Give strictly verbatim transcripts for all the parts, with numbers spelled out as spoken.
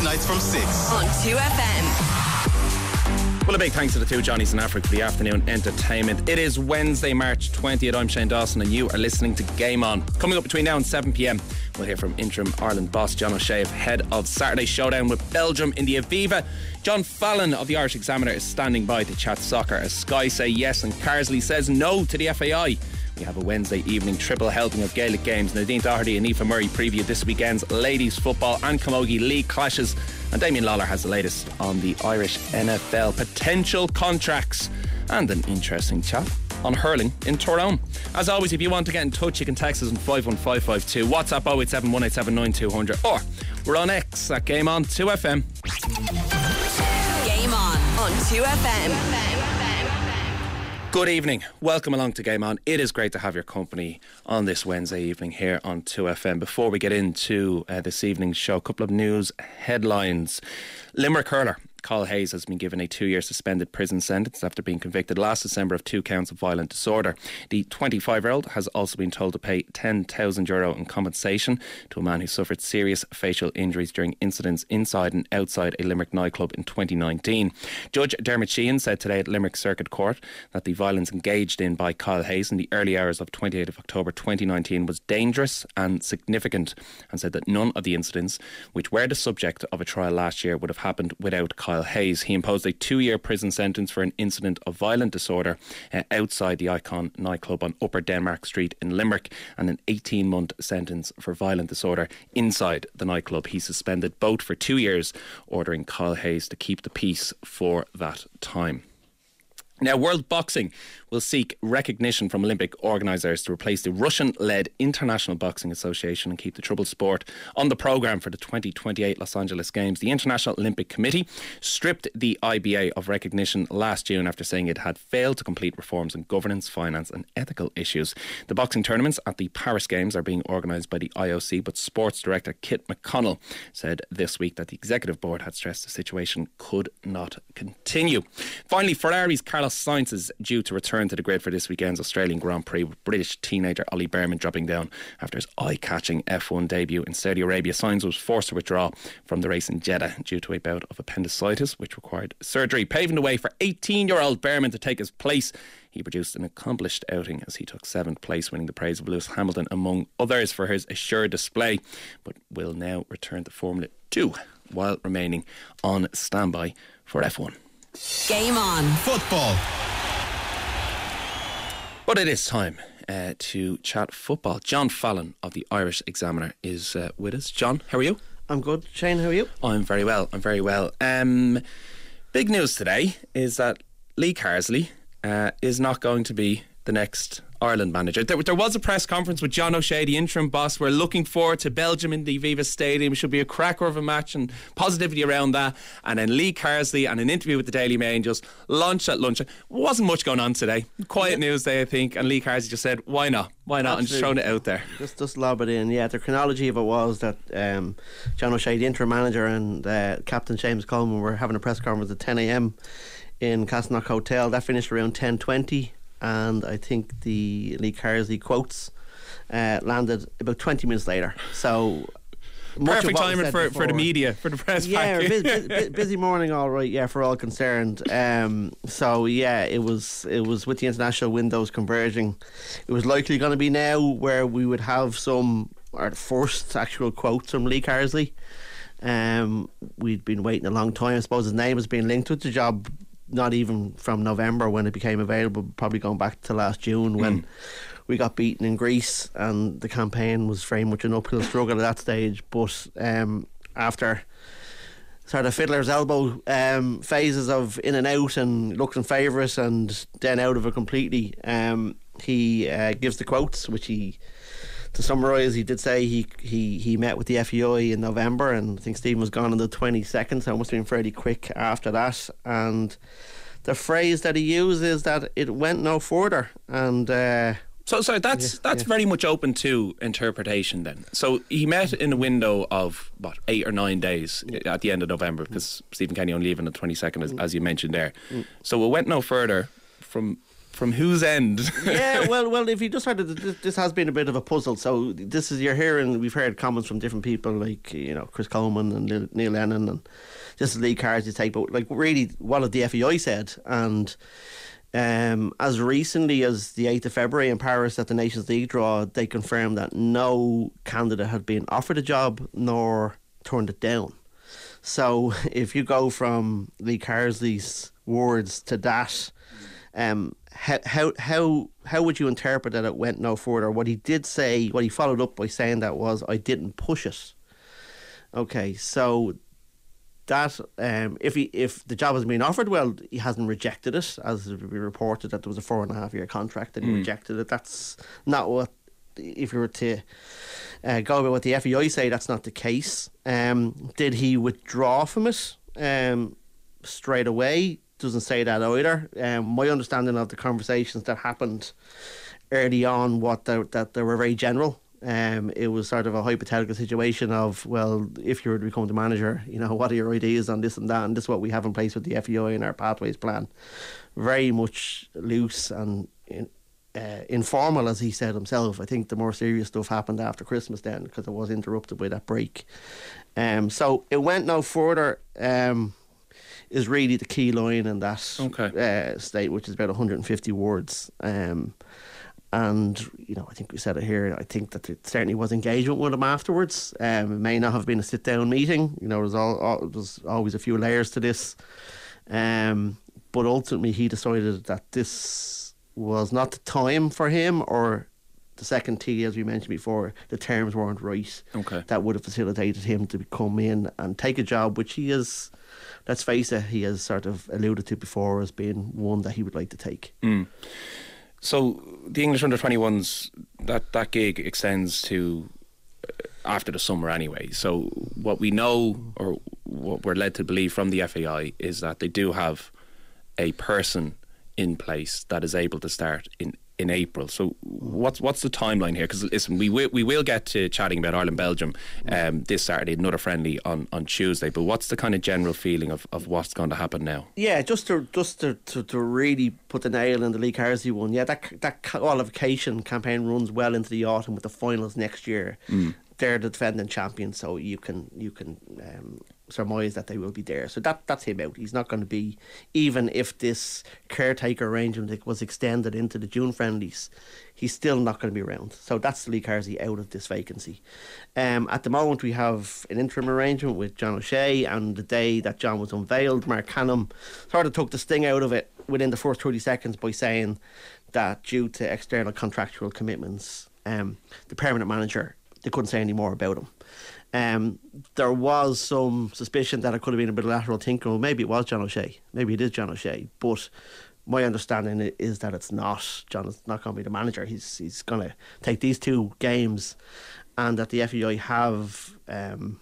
Weeknights from six. On two F M. Well, a big thanks to the two Johnnies in Africa for the afternoon entertainment. It is Wednesday, March twentieth. I'm Shane Dawson and you are listening to Game On. Coming up between now and seven p.m, we'll hear from interim Ireland boss John O'Shea, head of Saturday's showdown with Belgium in the Aviva. John Fallon of the Irish Examiner is standing by to chat soccer as Sky say yes and Carsley says no to the F A I. We have a Wednesday evening triple helping of Gaelic games. Nadine Doherty and Aoife Murray preview this weekend's ladies football and camogie league clashes, and Damien Lawler has the latest on the Irish N F L potential contracts and an interesting chat on hurling in Tyrone. As always, if you want to get in touch, you can text us on five one five five two, WhatsApp oh eight seven one eight seven nine two zero zero, or we're on X at Game On two F M. Game On on two F M. Good evening. Welcome along to Game On. It is great to have your company on this Wednesday evening here on two F M. Before we get into uh, this evening's show, a couple of news headlines. Limerick hurler Cathal Hayes has been given a two-year suspended prison sentence after being convicted last December of two counts of violent disorder. The twenty-five-year-old has also been told to pay ten thousand euro in compensation to a man who suffered serious facial injuries during incidents inside and outside a Limerick nightclub in twenty nineteen. Judge Dermot Sheehan said today at Limerick Circuit Court that the violence engaged in by Cathal Hayes in the early hours of twenty-eighth of October twenty nineteen was dangerous and significant, and said that none of the incidents which were the subject of a trial last year would have happened without Cathal Hayes. He imposed a two-year prison sentence for an incident of violent disorder uh, outside the Icon nightclub on Upper Denmark Street in Limerick, and an eighteen-month sentence for violent disorder inside the nightclub. He suspended both for two years, ordering Cathal Hayes to keep the peace for that time. Now, World Boxing will seek recognition from Olympic organisers to replace the Russian-led International Boxing Association and keep the troubled sport on the programme for the twenty twenty-eight Los Angeles Games. The International Olympic Committee stripped the I B A of recognition last June after saying it had failed to complete reforms in governance, finance and ethical issues. The boxing tournaments at the Paris Games are being organised by the I O C, but Sports Director Kit McConnell said this week that the Executive Board had stressed the situation could not continue. Finally, Ferrari's Carlos Sainz is due to return to the grid for this weekend's Australian Grand Prix, with British teenager Ollie Behrman dropping down after his eye-catching F one debut in Saudi Arabia. Sainz was forced to withdraw from the race in Jeddah due to a bout of appendicitis which required surgery, paving the way for eighteen-year-old Behrman to take his place. He produced an accomplished outing as he took seventh place, winning the praise of Lewis Hamilton among others for his assured display, but will now return to Formula two while remaining on standby for F one. Game On. Football. But it is time uh, to chat football. John Fallon of the Irish Examiner is uh, with us. John, how are you? I'm good. Shane, how are you? I'm very well. I'm very well. Um, big news today is that Lee Carsley uh, is not going to be the next Ireland manager. There, there was a press conference with John O'Shea, the interim boss. We're looking forward to Belgium in the Aviva Stadium. It should be a cracker of a match and positivity around that. And then Lee Carsley and an interview with the Daily Mail just launched at lunch. Wasn't much going on today. Quiet yeah. news day, I think. And Lee Carsley just said, why not? Why not? Absolutely. And just throwing it out there. Just, just lob it in. Yeah, the chronology of it was that um, John O'Shea, the interim manager, and uh, Captain Seamus Coleman were having a press conference at ten a.m. in Castleknock Hotel. That finished around ten twenty. And I think the Lee Carsley quotes uh, landed about twenty minutes later. So perfect timing for, for the media, for the press yeah, pack. busy, busy, busy morning, all right. Yeah, for all concerned. Um, so yeah, it was it was with the international windows converging. It was likely going to be now where we would have some our first actual quotes from Lee Carsley. Um, we'd been waiting a long time. I suppose his name has been linked with the job. Not even from November when it became available, probably going back to last June when mm. we got beaten in Greece, and the campaign was very much an uphill struggle at that stage. But um, after sort of fiddler's elbow um, phases of in and out and looking favourite and then out of it completely, um, he uh, gives the quotes, which he, to summarise, he did say he, he, he met with the F E I in November, and I think Stephen was gone on the twenty-second, so it must have been fairly quick after that. And the phrase that he used is that it went no further. And uh, so sorry, that's yeah, that's yeah. very much open to interpretation then. So he met in a window of what, eight or nine days yeah. at the end of November, because mm. Stephen Kenny only leaving on the twenty-second, as, mm. as you mentioned there. Mm. So it went no further from from whose end? yeah, well, well, if you just heard it, this has been a bit of a puzzle. So this is, you're hearing, we've heard comments from different people, like, you know, Chris Coleman and Neil Lennon, and this is Lee Carsley's take, but like really what have the F A I said? And um, as recently as the eighth of February in Paris at the Nations League draw, they confirmed that no candidate had been offered a job nor turned it down. So if you go from Lee Carsley's words to that, um, how how how how would you interpret that it went no further? What he did say, what he followed up by saying that was, I didn't push it. Okay, so that um, if he if the job has been offered, well, he hasn't rejected it, as we reported that there was a four and a half year contract and he mm. rejected it. That's not what. If you were to uh, go about what the F A I say, that's not the case. Um, did he withdraw from it um, straight away? Doesn't say that either. Um, my understanding of the conversations that happened early on, what the, that they were very general. Um, it was sort of a hypothetical situation of, well, if you were to become the manager, you know, what are your ideas on this and that, and this is what we have in place with the F A I and our pathways plan. Very much loose and in, uh, informal, as he said himself. I think the more serious stuff happened after Christmas then, because it was interrupted by that break. Um, so it went no further. Um, is really the key line in that okay. uh, state, which is about one hundred fifty words. Um, and, you know, I think we said it here, I think that there certainly was engagement with him afterwards. Um, it may not have been a sit-down meeting. You know, there was, all, all, there was always a few layers to this. Um, but ultimately he decided that this was not the time for him, or the second T, as we mentioned before, the terms weren't right. Okay. That would have facilitated him to come in and take a job, which he is, let's face it, he has sort of alluded to before as being one that he would like to take. Mm. So the English under twenty-ones, that, that gig extends to after the summer anyway. So what we know, or what we're led to believe from the F A I, is that they do have a person in place that is able to start in in April. So what's what's the timeline here? Because listen, we will we will get to chatting about Ireland Belgium um, this Saturday, another friendly on, on Tuesday. But what's the kind of general feeling of, of what's going to happen now? Yeah, just to just to, to, to really put the nail in the Lee Carsley one. Yeah, that that qualification campaign runs well into the autumn with the finals next year. Mm. They're the defending champions, so you can you can um, surmise that they will be there. So that that's him out. He's not going to be, even if this caretaker arrangement was extended into the June friendlies, he's still not going to be around. So that's Lee Carsley out of this vacancy. Um, at the moment, we have an interim arrangement with John O'Shea, and the day that John was unveiled, Mark Canham sort of took the sting out of it within the first thirty seconds by saying that due to external contractual commitments, um, the permanent manager, they couldn't say any more about him. Um, there was some suspicion that it could have been a bit of lateral thinking. Well, maybe it was John O'Shea. Maybe it is John O'Shea. But my understanding is that it's not. John is not going to be the manager. He's he's going to take these two games, and that the F A I have um,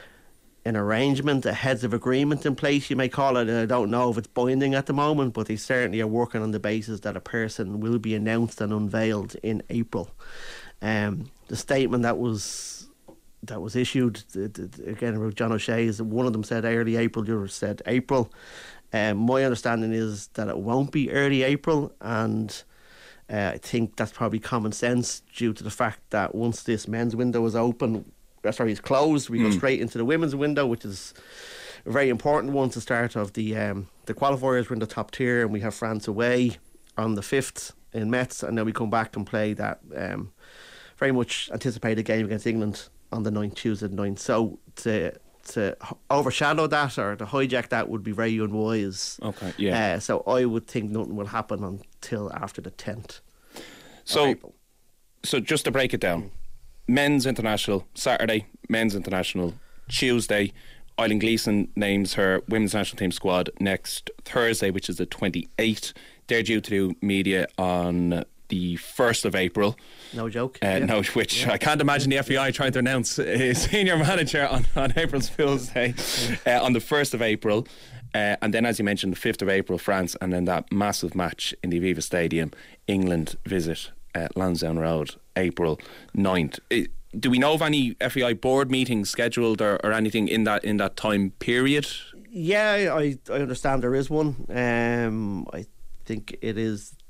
an arrangement, a heads of agreement in place, you may call it. I don't know if it's binding at the moment, but they certainly are working on the basis that a person will be announced and unveiled in April. Um, the statement that was that was issued, the, the, again, about John O'Shea, is that one of them said early April, the other said April. Um, my understanding is that it won't be early April, and uh, I think that's probably common sense due to the fact that once this men's window is open, sorry, it's closed, we mm. go straight into the women's window, which is a very important one. To start of the um, the qualifiers. We're in the top tier, and we have France away on the fifth in Metz, and then we come back and play that Um, very much anticipated game against England on the ninth, Tuesday the ninth. So to to overshadow that or to hijack that would be very unwise. Okay, yeah. Uh, so I would think nothing will happen until after the tenth so, of April. So just to break it down, mm. men's international Saturday, men's international Tuesday. Eileen Gleeson names her women's national team squad next Thursday, which is the twenty-eighth. They're due to do media on the first of April. No joke. Uh, yeah. No, which yeah. I can't imagine the F A I trying to announce a senior manager on, on April Fool's Day. Uh, on the first of April. Uh, and then, as you mentioned, the fifth of April, France, and then that massive match in the Aviva Stadium, England visit uh, Lansdowne Road, April ninth. It, do we know of any F A I board meetings scheduled or, or anything in that in that time period? Yeah, I, I understand there is one. Um, I think it is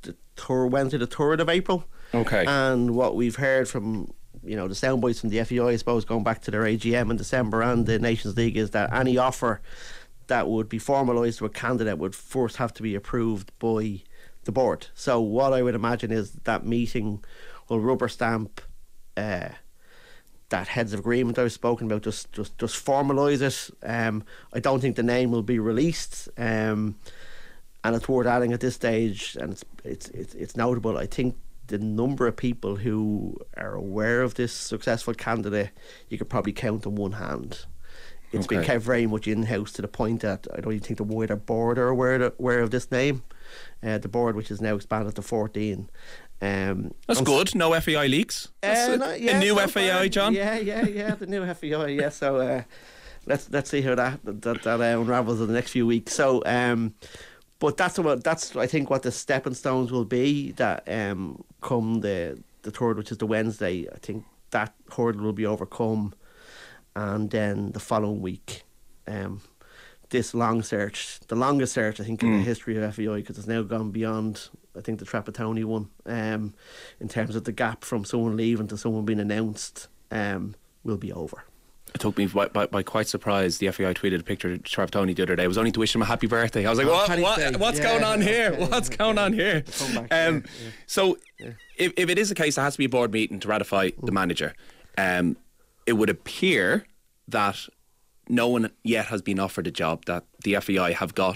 the tour Wednesday, the third of April. Okay. And what we've heard from, you know, the soundbites from the F A I, I suppose, going back to their A G M in December and the Nations League, is that any offer that would be formalised to a candidate would first have to be approved by the board. So what I would imagine is that meeting will rubber stamp uh, that heads of agreement I was spoken about, just just just formalise it. Um, I don't think the name will be released, um, and it's worth adding at this stage, and it's it's it's, it's notable. I think the number of people who are aware of this successful candidate, you could probably count on one hand. It's Okay. been kept very much in-house to the point that I don't even think the wider board are aware of, aware of this name. Uh, the board, which is now expanded to fourteen. Um, That's I'm good. No F A I leaks. That's uh, a, no, a yeah, new so F A I, far. John. Yeah, yeah, yeah. The new F A I. Yeah. So uh, let's let's see how that that, that uh, unravels in the next few weeks. So, um, but that's what that's I think what the stepping stones will be. That um, come the the third, which is the Wednesday. I think that hurdle will be overcome, and then the following week, um, this long search, the longest search I think in Mm. the history of F A I, because it's now gone beyond, I think, the Trapattoni one, um, in terms of the gap from someone leaving to someone being announced, um, will be over. It took me by, by, by quite surprise. The F A I tweeted a picture of Trapattoni the other day. It was only to wish him a happy birthday. I was like, Oh, what, Paddy's what Day. what's Yeah, going on here? okay, What's okay. going on here? Come back, Um, yeah, yeah. So, Yeah. if, if it is a case, there has to be a board meeting to ratify the manager. Um, it would appear that no one yet has been offered a job, that the F A I have got.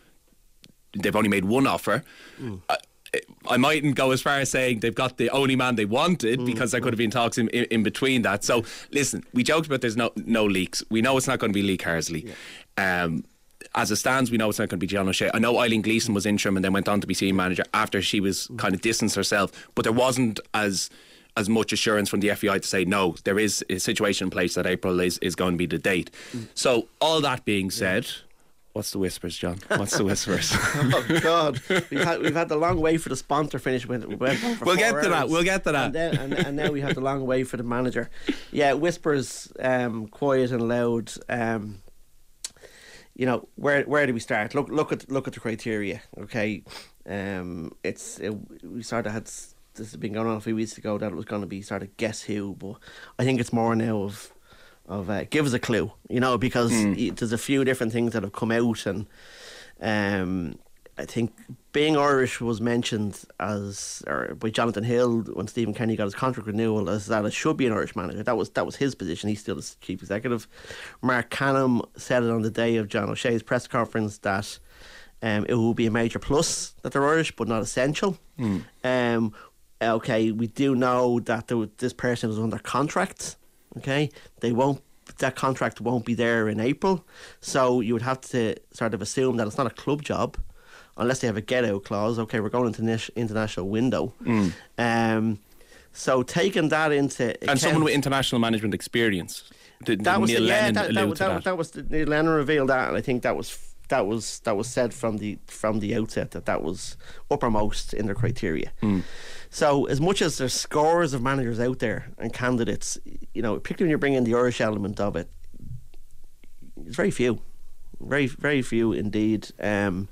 They've only made one offer. Mm. I, I mightn't go as far as saying they've got the only man they wanted, Mm. because there could have been talks in, in, in between that. So listen, we joked about there's no no leaks. We know it's not going to be Lee Carsley. Um, as it stands, we know it's not going to be John O'Shea. I know Eileen Gleeson was interim and then went on to be senior manager after she was kind of distanced herself, but there wasn't as as much assurance from the F A I to say no, there is a situation in place that April is, is going to be the date. So all that being said, what's the whispers, John? What's the whispers? Oh God, we've had we've had the long way for the sponsor finish. When we went on for We'll four get to that, hours. we'll get to that. And, then, and, and now we have the long way for the manager. Yeah, whispers, um, quiet and loud. Um, you know, where where do we start? Look look at look at the criteria. Okay, um, it's it, we sort of had s- this has been going on a few weeks ago that it was going to be sort of guess who, but I think it's more now of. Of uh, give us a clue, you know, because y- there's a few different things that have come out, and um, I think being Irish was mentioned as, or by Jonathan Hill when Stephen Kenny got his contract renewal, as that it should be an Irish manager. That was that was his position. He's still the chief executive. Mark Canham said it on the day of John O'Shea's press conference that um, it will be a major plus that they're Irish, but not essential. Um, okay, we do know that there was, this person was under contract. Okay, they won't. That contract won't be there in April, so you would have to sort of assume that it's not a club job, unless they have a get-out clause. Okay, we're going into this international window. Mm. Um, so taking that into And account, someone with international management experience. Did, that did was Neil yeah, Lennon that, allude that, to that, that? that was the, Neil Lennon revealed that, and I think that was that was that was said from the from the outset that that was uppermost in their criteria. Mm. So as much as there's scores of managers out there and candidates, you know, particularly when you bring in the Irish element of it, there's very few, very very few indeed. Um,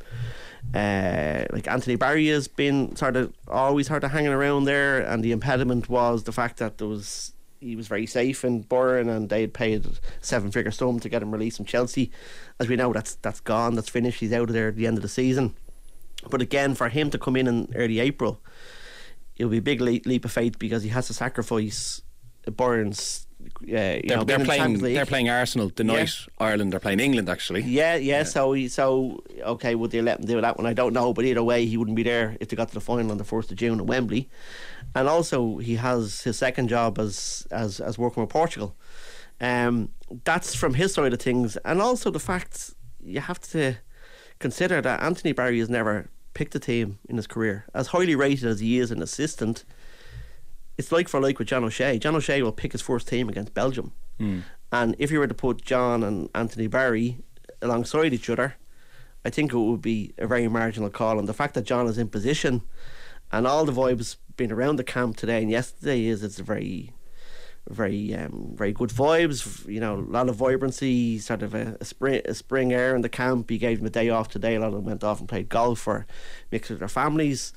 uh, like Anthony Barry has been sort of always sort of hanging around there, and the impediment was the fact that there was he was very safe in Burren, and they had paid a seven-figure sum to get him released from Chelsea. As we know, that's that's gone, that's finished. He's out of there at the end of the season. But again, for him to come in in early April, it'll be a big leap, leap of faith, because he has to sacrifice Burren's. Uh, you They're, know, they're being in the playing. Champions League. They're playing Arsenal the Yeah. night Ireland. They're playing England actually. Yeah, yeah. So, he, so okay, would they let him do that one? I don't know, but either way, he wouldn't be there if they got to the final on the first of June at Wembley. And also, he has his second job as as as working with Portugal. Um, that's from his side of things, and also the fact you have to consider that Anthony Barry has never picked a team in his career. As highly rated as he is an assistant, it's like for like with John O'Shea. John O'Shea will pick his first team against Belgium. Mm. And if you were to put John and Anthony Barry alongside each other, I think it would be a very marginal call. And the fact that John is in position, and all the vibes being around the camp today and yesterday, is it's a very, very, um, very good vibes. You know, a lot of vibrancy, sort of a, a spring, a spring air in the camp. He gave them a day off today. A lot of them went off and played golf or mixed with their families.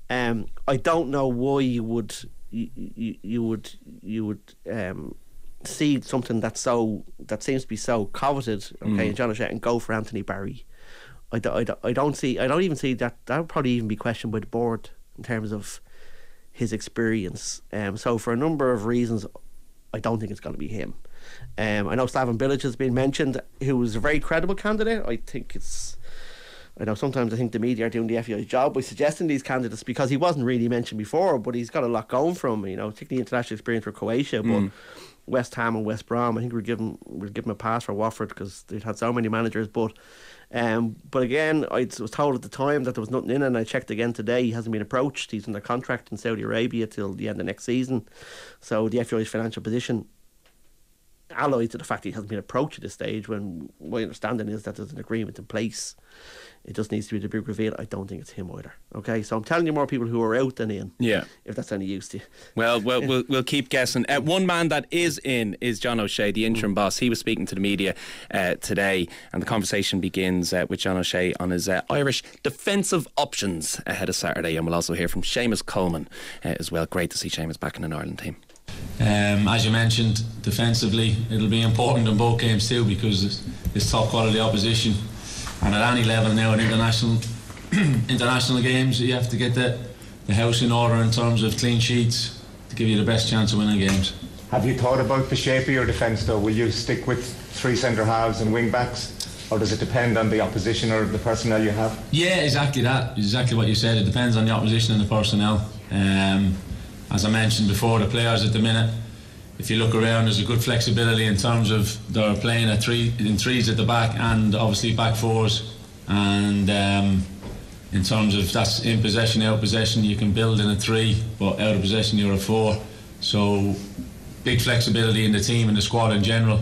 Um, I don't know why you would you, you, you would you would um, see something that's so that seems to be so coveted. Okay, mm. and John O'Shea, and go for Anthony Barry. I, do, I, do, I don't see. I don't even see that. That would probably even be questioned by the board in terms of his experience. Um, so for a number of reasons, I don't think it's going to be him. Um, I know Slaven Bilic has been mentioned, who was a very credible candidate. I think it's. I know sometimes I think the media are doing the F A I's job by suggesting these candidates because he wasn't really mentioned before, but he's got a lot going for him. You know, particularly international experience for Croatia, mm. but West Ham and West Brom, I think we'd give him we'd give him a pass for Watford because they'd had so many managers. But um, but again, I was told at the time that there was nothing in it, and I checked again today. He hasn't been approached. He's under contract in Saudi Arabia till the end of next season. So the F A I's financial position, alloyed to the fact that he hasn't been approached at this stage, when my understanding is that there's an agreement in place. It just needs to be the big reveal. I don't think it's him either. Okay, so I'm telling you more people who are out than in. Yeah. If that's any use to you. Well, well we'll, we'll keep guessing. Uh, one man that is in is John O'Shea, the interim mm. boss. He was speaking to the media uh, today, and the conversation begins uh, with John O'Shea on his uh, Irish defensive options ahead of Saturday, and we'll also hear from Seamus Coleman uh, as well. Great to see Seamus back in an Ireland team. Um, as you mentioned, defensively it'll be important in both games too, because it's, it's top quality opposition. And at any level now in international international games, you have to get the, the house in order in terms of clean sheets to give you the best chance of winning games. Have you thought about the shape of your defence though? Will you stick with three centre halves and wing backs, or does it depend on the opposition or the personnel you have? Yeah, exactly that. Exactly what you said. It depends on the opposition and the personnel. Um, as I mentioned before, the players at the minute, if you look around, there's a good flexibility in terms of they're playing at three in threes at the back and obviously back fours, and um, in terms of that's in possession, out of possession, you can build in a three, but out of possession you're a four. So big flexibility in the team and the squad in general,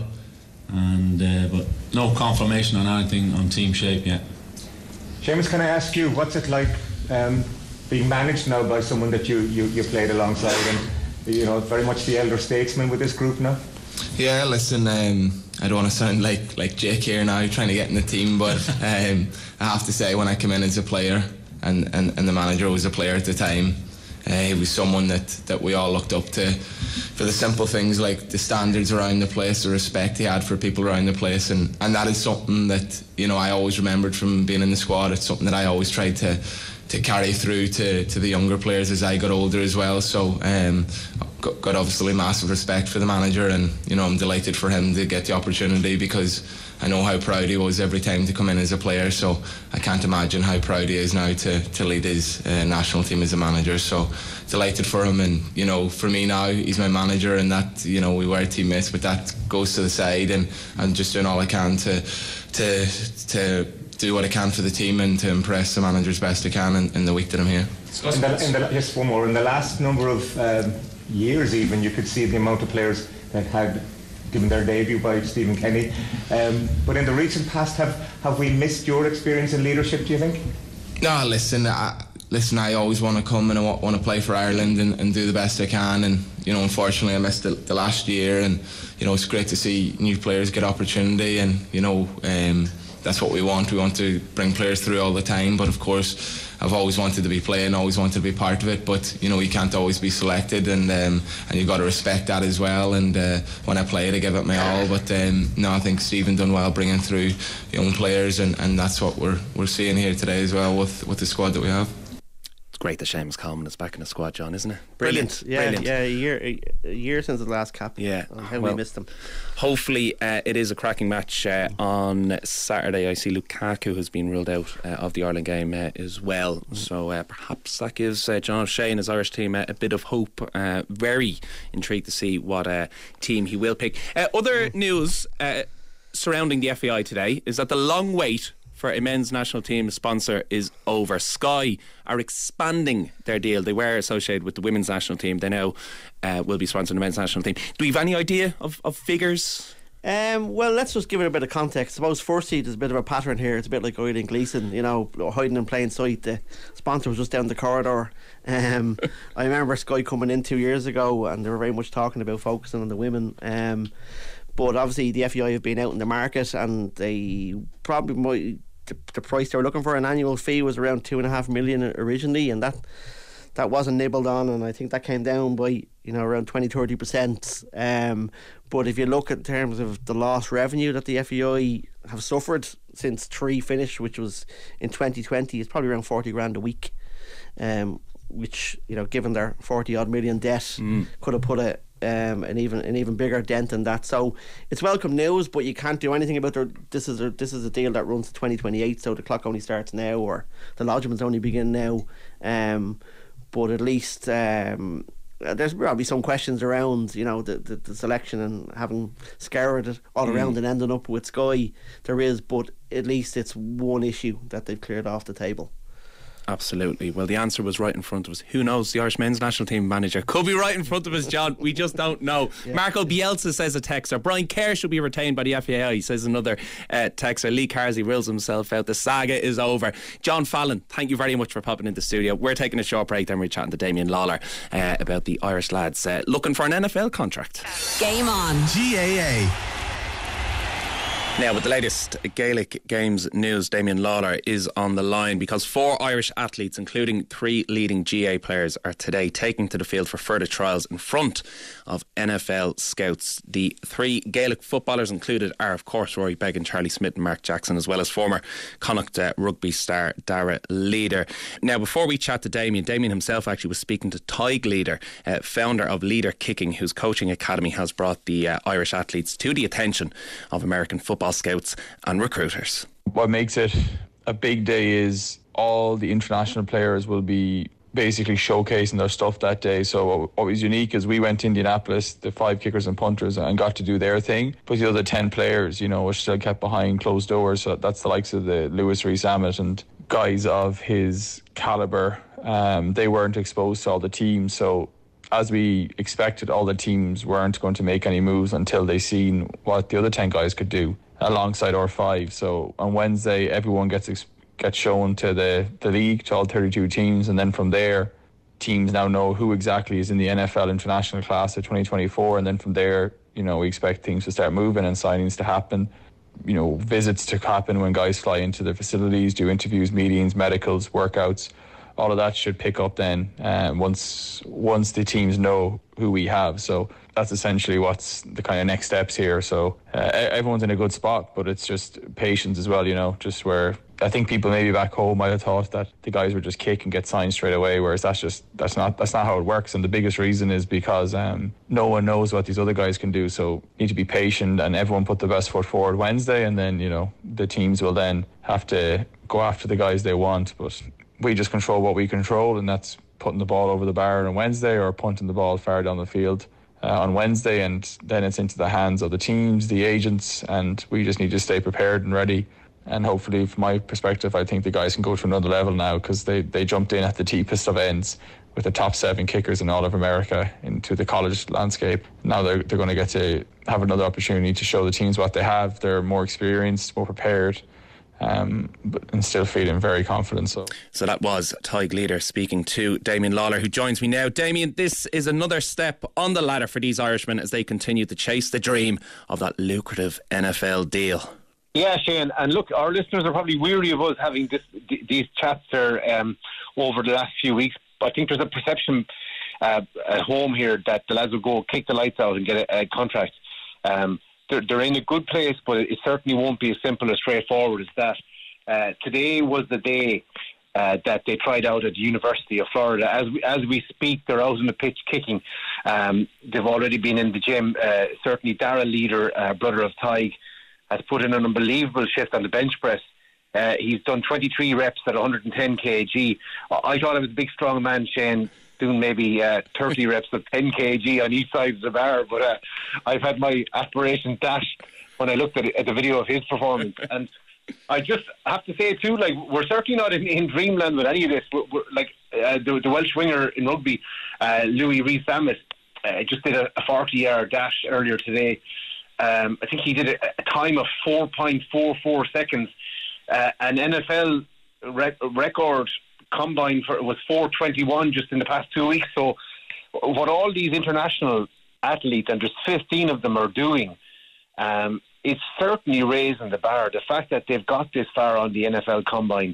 and uh, but no confirmation on anything on team shape yet. Seamus, can I ask you, what's it like um, being managed now by someone that you, you, you played alongside, and you know, very much the elder statesman with this group now? Yeah, listen, um, I don't want to sound like, like Jake here now trying to get in the team, but um, I have to say, when I came in as a player and, and, and the manager was a player at the time, uh, he was someone that, that we all looked up to for the simple things like the standards around the place, the respect he had for people around the place, and, and that is something that, you know, I always remembered from being in the squad. It's something that I always tried to to carry through to, to the younger players as I got older as well. So um, got, got obviously massive respect for the manager, and you know, I'm delighted for him to get the opportunity, because I know how proud he was every time to come in as a player. So I can't imagine how proud he is now to, to lead his uh, national team as a manager. So delighted for him, and you know, for me now, he's my manager, and that, you know, we were teammates, but that goes to the side, and I'm just doing all I can to to to do what I can for the team and to impress the manager as best I can in, in the week that I'm here. In the, in the, just one more. In the last number of um, years, even, you could see the amount of players that had given their debut by Stephen Kenny. Um, but in the recent past, have have we missed your experience in leadership, do you think? No, listen, I, listen, I always want to come and I want to play for Ireland and, and do the best I can. And you know, unfortunately, I missed the, the last year. And you know, it's great to see new players get opportunity. And you know. Um, That's what we want. We want to bring players through all the time, but of course I've always wanted to be playing, always wanted to be part of it, but you know, you can't always be selected, and um, and you've got to respect that as well. And uh, when I played, I give it my all, but um, no, I think Stephen done well bringing through young players, and, and that's what we're we're seeing here today as well with, with the squad that we have. It's great that Seamus Coleman is back in the squad, John, isn't it? Brilliant. Brilliant. Yeah, Brilliant. yeah. A year, a year since the last cap. Yeah. And how well, we missed him. Hopefully, uh, it is a cracking match uh, on Saturday. I see Lukaku has been ruled out uh, of the Ireland game uh, as well. Mm. So uh, perhaps that gives uh, John O'Shea and his Irish team uh, a bit of hope. Uh, very intrigued to see what uh, team he will pick. Uh, other mm. news uh, surrounding the F A I today is that the long wait for a men's national team sponsor is over. Sky are expanding their deal. They were associated with the women's national team. They now uh, will be sponsoring the men's national team. Do we have any idea of, of figures? Um, well, let's just give it a bit of context. I suppose firstly, there's a bit of a pattern here. It's a bit like Eileen Gleeson, you know, hiding in plain sight. The sponsor was just down the corridor. Um, I remember Sky coming in two years ago, and they were very much talking about focusing on the women. Um, but obviously, the F A I have been out in the market, and they probably might. The, the price they were looking for, an annual fee, was around two and a half million originally, and that that wasn't nibbled on, and I think that came down by, you know, around twenty to thirty percent. Um, but if you look in terms of the lost revenue that the F A I have suffered since three finished, which was in twenty twenty, it's probably around forty grand a week. Um, which, you know, given their forty odd million debt, mm. could have put a um, an even an even bigger dent in that. So it's welcome news, but you can't do anything about their, this is a, this is a deal that runs to twenty twenty-eight, so the clock only starts now, or the lodgements only begin now. Um, but at least um, there's probably some questions around, you know, the, the, the selection and having scoured it all mm. around and ending up with Sky. There is, but at least it's one issue that they've cleared off the table. Absolutely. Well, the answer was right in front of us. Who knows? The Irish men's national team manager could be right in front of us, John. We just don't know. Yeah. Marco Bielsa says a texter. Brian Kerr should be retained by the F A I, says another uh, texter. Lee Carsey rules himself out. The saga is over. John Fallon, thank you very much for popping in the studio. We're taking a short break, then we're chatting to Damien Lawler uh, about the Irish lads uh, looking for an N F L contract. Game on. G A A. Now, with the latest Gaelic Games news, Damien Lawler is on the line because four Irish athletes, including three leading G A A players, are today taking to the field for further trials in front of N F L scouts. The three Gaelic footballers included are, of course, Rory Beggan, Charlie Smith and Mark Jackson, as well as former Connacht uh, rugby star Dara Leader. Now, before we chat to Damien, Damien himself actually was speaking to Tig Leader, uh, founder of Leader Kicking, whose coaching academy has brought the uh, Irish athletes to the attention of American football scouts and recruiters. What makes it a big day is all the international players will be basically showcasing their stuff that day. So what was unique is we went to Indianapolis, the five kickers and punters, and got to do their thing, but the other ten players, you know, were still kept behind closed doors. So that's the likes of the Lewis Rees-Ammett and guys of his calibre. Um, they weren't exposed to all the teams, so as we expected, all the teams weren't going to make any moves until they seen what the other ten guys could do alongside our five. So on Wednesday, everyone gets ex- gets shown to the, the league, to all thirty-two teams, and then from there, teams now know who exactly is in the N F L international class of twenty twenty-four, and then from there, you know, we expect things to start moving and signings to happen. You know, visits to happen when guys fly into the facilities, do interviews, meetings, medicals, workouts. All of that should pick up then um, once once the teams know who we have. So that's essentially what's the kind of next steps here. So uh, everyone's in a good spot, but it's just patience as well, you know, just where I think people maybe back home might have thought that the guys would just kick and get signed straight away, whereas that's just that's not that's not how it works. And the biggest reason is because um, no one knows what these other guys can do. So you need to be patient, and everyone put the best foot forward Wednesday, and then, you know, the teams will then have to go after the guys they want. But we just control what we control, and that's putting the ball over the bar on Wednesday or punting the ball far down the field uh, on Wednesday, and then it's into the hands of the teams, the agents, and we just need to stay prepared and ready. And hopefully, from my perspective, I think the guys can go to another level now, because they, they jumped in at the deepest of ends with the top seven kickers in all of America into the college landscape. Now they're, they're going to get to have another opportunity to show the teams what they have. They're more experienced, more prepared, Um, but and still feeling very confident. So so that was Tig Leader speaking to Damien Lawler, who joins me now. Damien, this is another step on the ladder for these Irishmen as they continue to chase the dream of that lucrative N F L deal. Yeah, Shane, and look, our listeners are probably weary of us having this, d- these chats there um, over the last few weeks. But I think there's a perception uh, at home here that the lads will go kick the lights out and get a, a contract. Um, They're, they're in a good place, but it certainly won't be as simple or straightforward as that. Uh, today was the day uh, that they tried out at the University of Florida. As we, as we speak, they're out on the pitch kicking. Um, they've already been in the gym. Uh, certainly Dara Leader, uh, brother of Tig, has put in an unbelievable shift on the bench press. Uh, he's done twenty-three reps at one hundred ten kilograms. I thought I was a big, strong man, Shane, doing maybe uh, thirty reps of ten kilograms on each side of the bar, but uh, I've had my aspirations dashed when I looked at, it, at the video of his performance. And I just have to say too, like, we're certainly not in, in dreamland with any of this. We're, we're, like uh, the, the Welsh winger in rugby, uh, Louis Rees-Ammett, uh, just did a forty-yard dash earlier today. Um, I think he did a, a time of four point four four seconds. Uh, an N F L rec- record combine for was four twenty-one just in the past two weeks. So what all these international athletes, and there's fifteen of them, are doing, um, it's certainly raising the bar. The fact that they've got this far on the N F L combine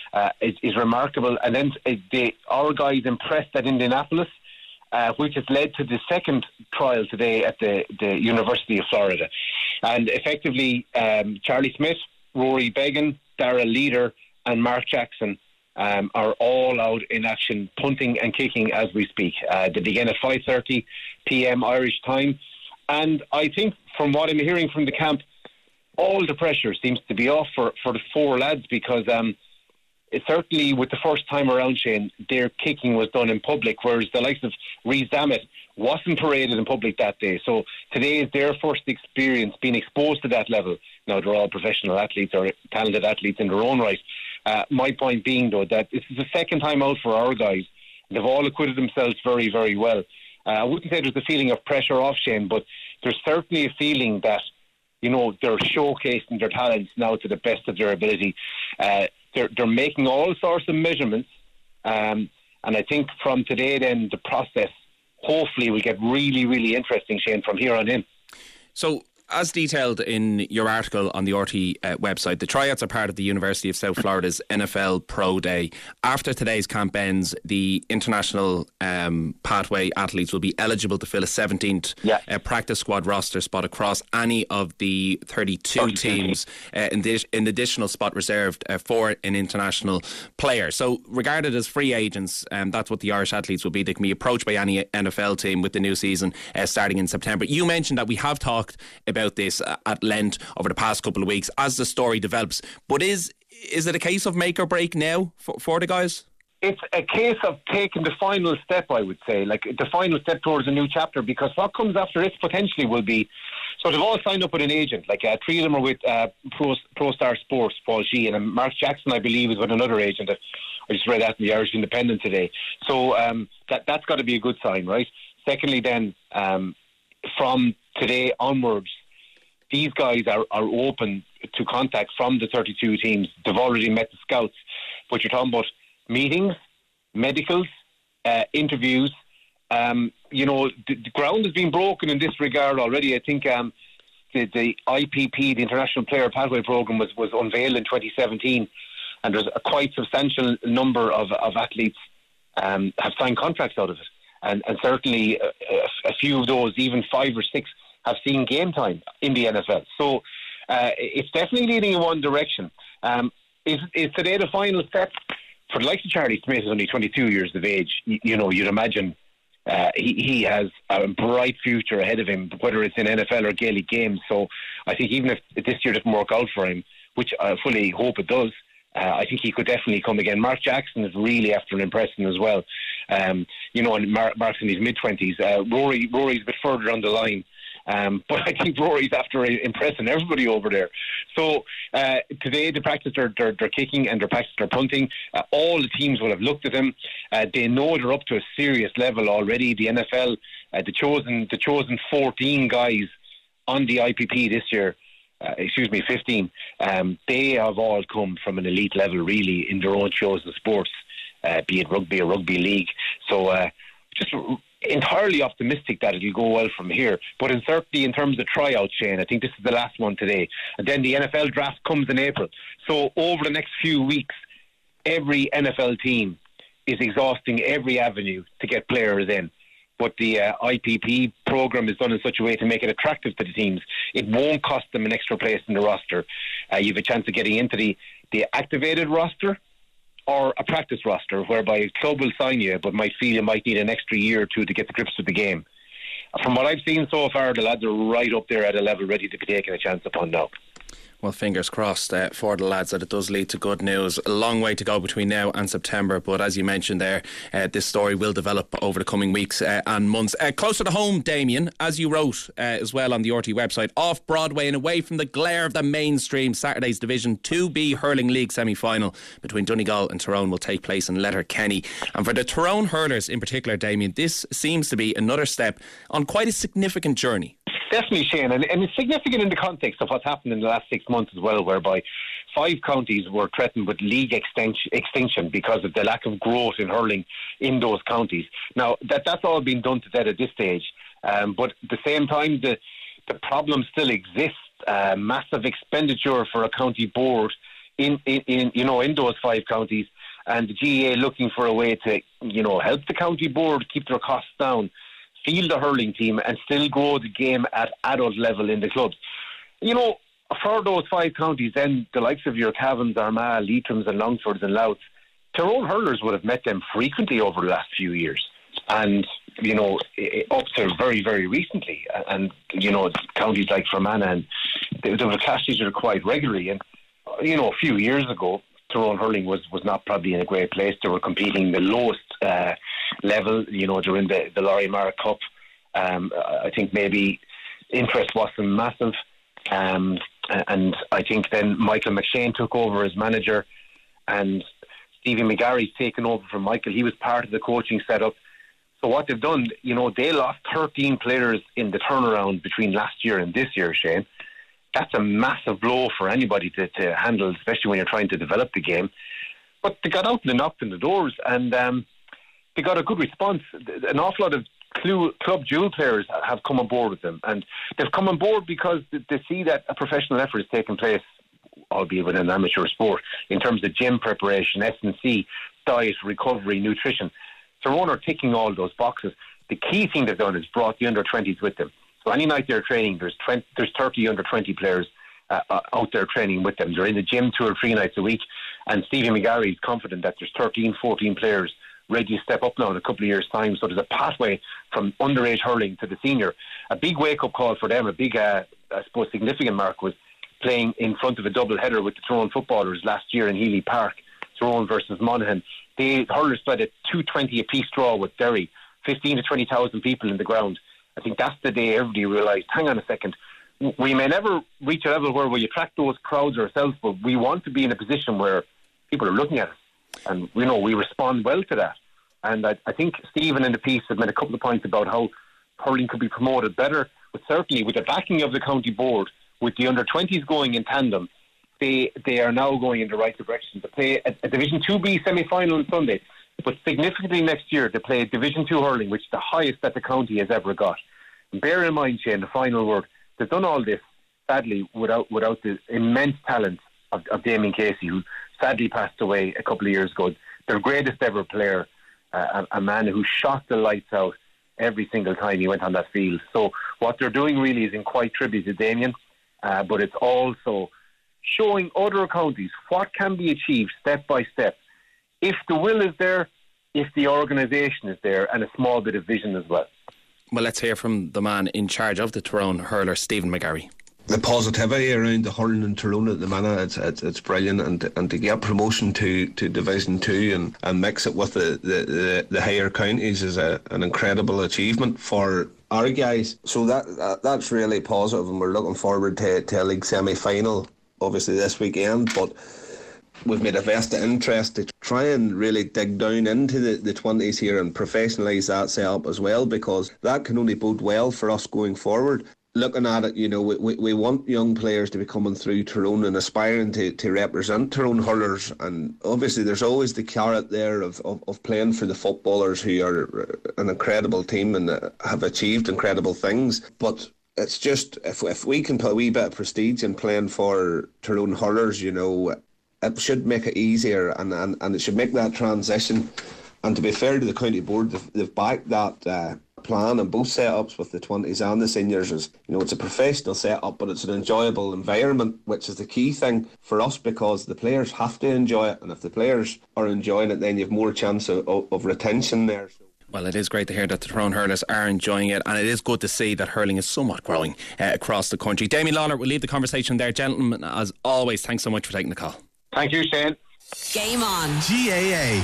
uh, is, is remarkable. And then uh, the, our guys impressed at Indianapolis, uh, which has led to the second trial today at the, the University of Florida. And effectively, um, Charlie Smith, Rory Beggan, Darrell Leader and Mark Jackson um, are all out in action, punting and kicking as we speak. Uh, they begin at five thirty p.m. Irish time. And I think from what I'm hearing from the camp, all the pressure seems to be off for, for the four lads, because um, it certainly with the first time around, Shane, their kicking was done in public, whereas the likes of Reece Zammit wasn't paraded in public that day. So today is their first experience being exposed to that level. Now, they're all professional athletes or talented athletes in their own right. Uh, my point being, though, that this is the second time out for our guys. They've all acquitted themselves very, very well. Uh, I wouldn't say there's a feeling of pressure off, Shane, but there's certainly a feeling that, you know, they're showcasing their talents now to the best of their ability. Uh, they're, they're making all sorts of measurements. Um, and I think from today, then, the process hopefully will get really, really interesting, Shane, from here on in. So, as detailed in your article on the R T uh, website, the tryouts are part of the University of South Florida's N F L Pro Day. After today's camp ends, the international um, pathway athletes will be eligible to fill a seventeenth yeah. uh, practice squad roster spot across any of the thirty-two teams, uh, in, the, in the additional spot reserved uh, for an international player. So, regarded as free agents, um, that's what the Irish athletes will be. They can be approached by any N F L team with the new season uh, starting in September. You mentioned that we have talked about about this at length over the past couple of weeks as the story develops. But is is it a case of make or break now for, for the guys? It's a case of taking the final step, I would say, like the final step towards a new chapter, because what comes after this potentially will be, so they've all signed up with an agent, like uh, three of them are with uh, Pro, Pro Star Sports, Paul Sheehan, and Mark Jackson, I believe, is with another agent. I just read that in the Irish Independent today. So um, that, that's got to be a good sign, right? Secondly then, um, from today onwards, these guys are, are open to contact from the thirty-two teams. They've already met the scouts. But you're talking about meetings, medicals, uh, interviews. Um, you know, the, the ground has been broken in this regard already. I think um, the, the I P P, the International Player Pathway Programme, was, was unveiled in twenty seventeen. And there's a quite substantial number of, of athletes um, have signed contracts out of it. And, and certainly a, a few of those, even five or six, have seen game time in the N F L. So uh, it's definitely leading in one direction. Um, is, is today the final step? For the likes of Charlie Smith, is only twenty-two years of age. You, you know, you'd imagine uh, he, he has a bright future ahead of him, whether it's in N F L or Gaelic games. So I think even if this year doesn't work out for him, which I fully hope it does, Uh, I think he could definitely come again. Mark Jackson is really after impressing as well. Um, you know, and Mark, Mark's in his mid-twenties. Uh, Rory, Rory's a bit further down the line. Um, but I think Rory's after impressing everybody over there. So uh, today they practice their, their, their kicking and they practice their punting. Uh, all the teams will have looked at them. Uh, they know they're up to a serious level already. The N F L, uh, the chosen the chosen fourteen guys on the I P P this year, Uh, excuse me, fifteen, um, they have all come from an elite level, really, in their own chosen sports, uh, be it rugby or rugby league. So uh, just entirely optimistic that it'll go well from here. But in certainly in terms of tryout, Shane, I think this is the last one today. And then the N F L draft comes in April. So over the next few weeks, every N F L team is exhausting every avenue to get players in. But the uh, I P P programme is done in such a way to make it attractive to the teams. It won't cost them an extra place in the roster. Uh, you have a chance of getting into the, the activated roster or a practice roster, whereby a club will sign you but might feel you might need an extra year or two to get the grips with the game. From what I've seen so far, the lads are right up there at a level ready to be taking a chance upon now. Well, fingers crossed uh, for the lads that it does lead to good news. A long way to go between now and September, but as you mentioned there, uh, this story will develop over the coming weeks uh, and months. Uh, closer to home, Damien, as you wrote uh, as well on the R T website, off Broadway and away from the glare of the mainstream, Saturday's Division two B Hurling League semi-final between Donegal and Tyrone will take place in Letterkenny. And for the Tyrone hurlers in particular, Damien, this seems to be another step on quite a significant journey. Definitely, Shane, and, and it's significant in the context of what's happened in the last six months as well, whereby five counties were threatened with league extinction, extinction because of the lack of growth in hurling in those counties. Now, that that's all been done to death at this stage, um, but at the same time, the, the problem still exists. Uh, massive expenditure for a county board in, in, in you know in those five counties, and the G A A looking for a way to you know help the county board keep their costs down, field a hurling team, and still grow the game at adult level in the clubs. You know, for those five counties, then the likes of your Cavans, Armagh, Leitrim's, and Longfords and Louths, Tyrone hurlers would have met them frequently over the last few years, and you know up to very very recently, and you know counties like Fermanagh, and they, they would have clashed each other quite regularly. And you know, a few years ago, Tyrone hurling was, was not probably in a great place. They were competing the lowest uh, level, you know, during the, the Laurie Mara Cup. Um, I think maybe interest wasn't massive. Um, and I think then Michael McShane took over as manager, and Stevie McGarry's taken over from Michael. He was part of the coaching setup. So what they've done, you know, they lost thirteen players in the turnaround between last year and this year, Shane. That's a massive blow for anybody to, to handle, especially when you're trying to develop the game. But they got out and they knocked on the doors, and um, they got a good response. An awful lot of clu- club dual players have come on board with them, and they've come on board because they see that a professional effort is taking place, albeit within an amateur sport, in terms of gym preparation, S and C, diet, recovery, nutrition. Tyrone are ticking all those boxes. The key thing they've done is brought the under twenties with them. So any night they're training, there's twenty, there's thirty under twenty players uh, uh, out there training with them. They're in the gym two or three nights a week, and Stevie McGarry is confident that there's thirteen, fourteen players ready to step up now in a couple of years' time. So there's a pathway from underage hurling to the senior. A big wake-up call for them, a big, uh, I suppose, significant mark was playing in front of a double header with the Tyrone footballers last year in Healy Park, Tyrone versus Monaghan. The hurlers played a two twenty apiece draw with Derry, fifteen to twenty thousand people in the ground. I think that's the day everybody realised, hang on a second, we may never reach a level where we attract those crowds ourselves, but we want to be in a position where people are looking at us. And, you know, we respond well to that. And I, I think Stephen in the piece had made a couple of points about how hurling could be promoted better, but certainly with the backing of the county board, with the under twenties going in tandem, they they are now going in the right direction. To play a, a Division two B semi-final on Sunday, but significantly next year to play Division two hurling, which is the highest that the county has ever got. And bear in mind, Shane, the final word, they've done all this, sadly, without without the immense talent of, of Damien Casey, who sadly passed away a couple of years ago. Their greatest ever player, uh, a, a man who shot the lights out every single time he went on that field. So what they're doing really is in quite tribute to Damien, uh, but it's also showing other counties what can be achieved step by step if the will is there, if the organisation is there, and a small bit of vision as well. Well, let's hear from the man in charge of the Tyrone hurler, Stephen McGarry. The positivity around the hurling in Tyrone at the minute, it's it's, it's brilliant, and and to get promotion to, to Division Two and, and mix it with the, the, the, the higher counties is a, an incredible achievement for our guys. So that, that that's really positive, and we're looking forward to, to a league semi-final, obviously this weekend. But we've made a vested interest to try and really dig down into the, the twenties here and professionalise that setup as well, because that can only bode well for us going forward. Looking at it, you know, we, we want young players to be coming through Tyrone and aspiring to, to represent Tyrone hurlers, and obviously there's always the carrot there of, of, of playing for the footballers who are an incredible team and have achieved incredible things. But it's just, if, if we can put a wee bit of prestige in playing for Tyrone hurlers, you know, it should make it easier, and, and, and it should make that transition. And to be fair to the county board, they've, they've backed that uh, plan and both setups with the twenties and the seniors. Is, you know, it's a professional setup, but it's an enjoyable environment, which is the key thing for us, because the players have to enjoy it, and if the players are enjoying it, then you have more chance of, of, of retention there. Well, it is great to hear that the Tyrone hurlers are enjoying it, and it is good to see that hurling is somewhat growing uh, across the country. Damien Lawler, we'll leave the conversation there. Gentlemen, as always, thanks so much for taking the call. Thank you, Shane. Game on. G A A.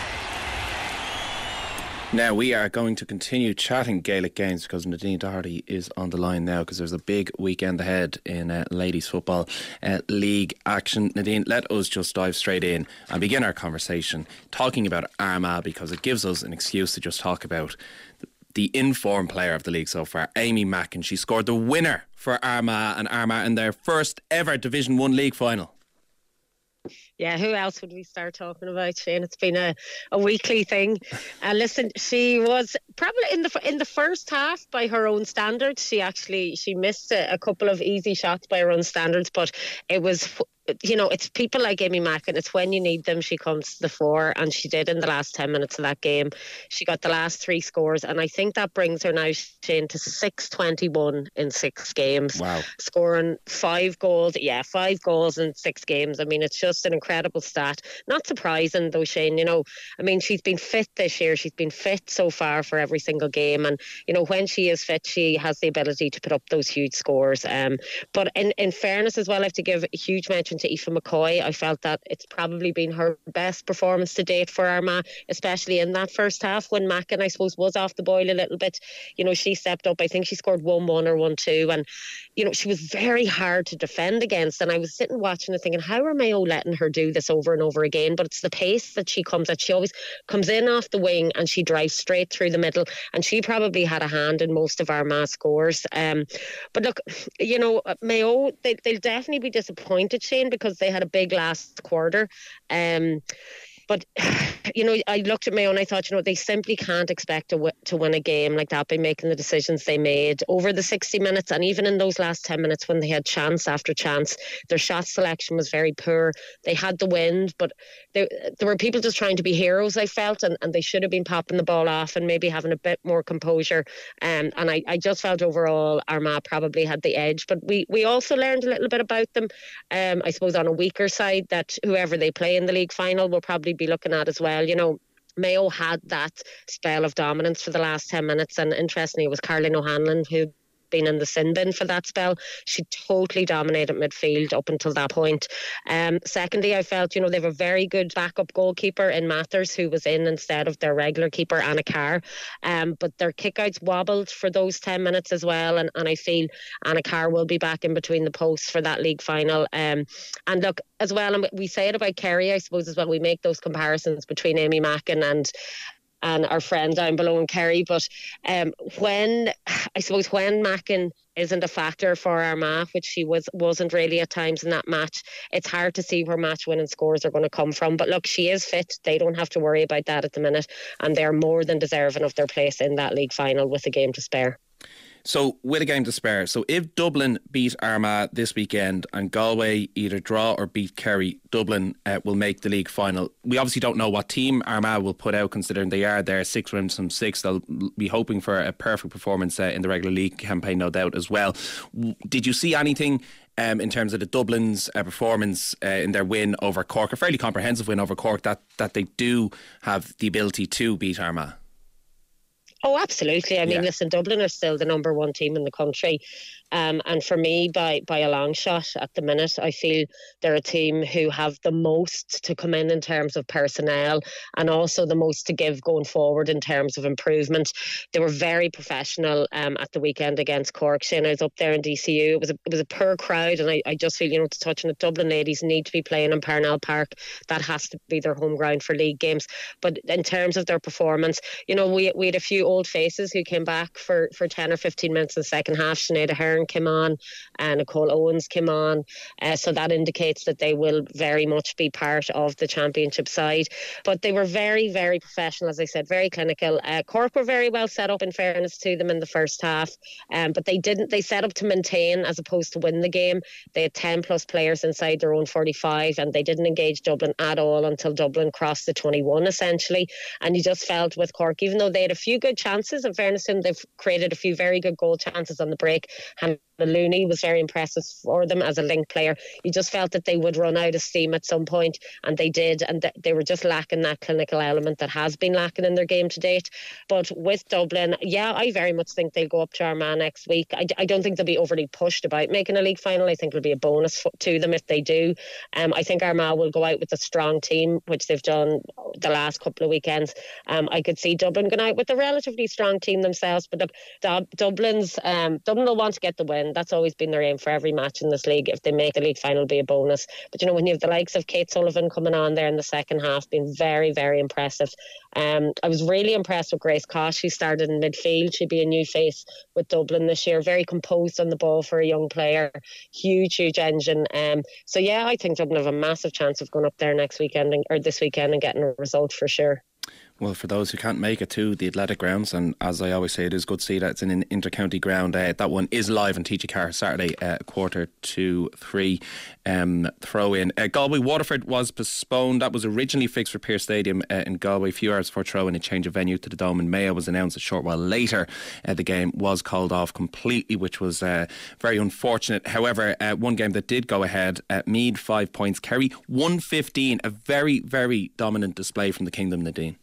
Now we are going to continue chatting Gaelic games because Nadine Doherty is on the line now, because there's a big weekend ahead in uh, ladies football uh, league action. Nadine, let us just dive straight in and begin our conversation talking about Armagh, because it gives us an excuse to just talk about the, the informed player of the league so far, Amy Mackin. She scored the winner for Armagh, and Armagh in their first ever Division one league final. Yeah, who else would we start talking about, Shane? It's been a, a weekly thing. And uh, listen, she was probably in the in the first half, by her own standards, she actually she missed a, a couple of easy shots by her own standards, but it was you know, it's people like Amy Mackin. It's when you need them, she comes to the fore, and she did in the last ten minutes of that game. She got the last three scores, and I think that brings her now, Shane, to six twenty-one in six games. Wow. Scoring five goals. Yeah, five goals in six games. I mean, it's just an incredible stat. Not surprising, though, Shane. You know, I mean, she's been fit this year. She's been fit so far for every single game. And, you know, when she is fit, she has the ability to put up those huge scores. Um, but in, in fairness as well, I have to give a huge mention to Aoife McCoy. I felt that it's probably been her best performance to date for Armagh, especially in that first half when Mackin, I suppose, was off the boil a little bit. You know, she stepped up. I think she scored one one or one two. And, you know, she was very hard to defend against. And I was sitting watching it thinking, how are Mayo letting her do this over and over again? But it's the pace that she comes at. She always comes in off the wing and she drives straight through the middle. And she probably had a hand in most of Armagh scores. Um, but look, you know, Mayo, they, they'll definitely be disappointed, Shane, because they had a big last quarter. Um, But, you know, I looked at Mayo and I thought, you know, they simply can't expect to, w- to win a game like that by making the decisions they made over the sixty minutes. And even in those last ten minutes when they had chance after chance, their shot selection was very poor. They had the wind, but they, there were people just trying to be heroes, I felt, and, and they should have been popping the ball off and maybe having a bit more composure. Um, and I, I just felt overall Armagh probably had the edge. But we, we also learned a little bit about them, um, I suppose, on a weaker side, that whoever they play in the league final will probably be looking at as well. You know, Mayo had that spell of dominance for the last ten minutes, and interestingly it was Caroline O'Hanlon who been in the sin bin for that spell. She totally dominated midfield up until that point. Um, secondly, I felt, you know, they have a very good backup goalkeeper in Mathers, who was in instead of their regular keeper, Anna Carr. Um, but their kickouts wobbled for those ten minutes as well, and, and I feel Anna Carr will be back in between the posts for that league final. Um, and look, as well, and we say it about Kerry, I suppose, as well, we make those comparisons between Amy Mackin and and our friend down below in Kerry. But um, when, I suppose, when Mackin isn't a factor for Armagh, which she was, wasn't really at times in that match, it's hard to see where match winning scores are going to come from. But look, she is fit. They don't have to worry about that at the minute. And they're more than deserving of their place in that league final with a game to spare. So, with a game to spare, so if Dublin beat Armagh this weekend and Galway either draw or beat Kerry, Dublin uh, will make the league final. We obviously don't know what team Armagh will put out, considering they are there six wins from six. They'll be hoping for a perfect performance uh, in the regular league campaign, no doubt, as well. Did you see anything um, in terms of the Dublin's uh, performance uh, in their win over Cork, a fairly comprehensive win over Cork, that, that they do have the ability to beat Armagh? Oh, absolutely. I mean, Yeah. listen, Dublin are still the number one team in the country. Um, and for me, by, by a long shot at the minute, I feel they're a team who have the most to come in in terms of personnel, and also the most to give going forward in terms of improvement. They were very professional um, at the weekend against Cork. Shane, I was up there in D C U. It was a, it was a poor crowd, and I, I just feel, you know, to touch on it, Dublin ladies need to be playing in Parnell Park. That has to be their home ground for league games. But in terms of their performance, you know, we, we had a few old faces who came back for, for ten or fifteen minutes in the second half. Sinead Ahern came on, and Nicole Owens came on. Uh, so that indicates that they will very much be part of the championship side. But they were very, very professional, as I said, very clinical. Uh, Cork were very well set up, in fairness to them, in the first half. Um, but they didn't, they set up to maintain as opposed to win the game. They had ten plus players inside their own forty-five, and they didn't engage Dublin at all until Dublin crossed the twenty-one, essentially. And you just felt with Cork, even though they had a few good chances, in fairness to them, they've created a few very good goal chances on the break. And Looney was very impressive for them as a link player. You just felt that they would run out of steam at some point, and they did, and th- they were just lacking that clinical element that has been lacking in their game to date. But with Dublin, yeah, I very much think they'll go up to Armagh next week. I, I don't think they'll be overly pushed about making a league final. I think it'll be a bonus f- to them if they do. Um, I think Armagh will go out with a strong team, which they've done the last couple of weekends. Um, I could see Dublin going out with a relatively strong team themselves, but look, Dub- Dublin's um, Dublin will want to get the win. That's always been their aim for every match in this league. If they make the league final, it'll be a bonus. But you know, when you have the likes of Kate Sullivan coming on there in the second half, being very, very impressive. Um, I was really impressed with Grace Kosh, who started in midfield. She'd be a new face with Dublin this year. Very composed on the ball for a young player. Huge, huge engine. Um, so yeah, I think Dublin have a massive chance of going up there next weekend and, or this weekend and getting a result for sure. Well, for those who can't make it to the Athletic Grounds, and as I always say, it is good to see that it's in an inter-county ground. Uh, that one is live on T G Car Saturday, uh, quarter to three. Um, throw in. Uh, Galway Waterford was postponed. That was originally fixed for Pearse Stadium uh, in Galway. A few hours before throw in, a change of venue to the Dome in Mayo was announced a short while later. Uh, the game was called off completely, which was uh, very unfortunate. However, uh, one game that did go ahead, uh, Meath five points, Kerry one fifteen. A very, very dominant display from the Kingdom, Nadine.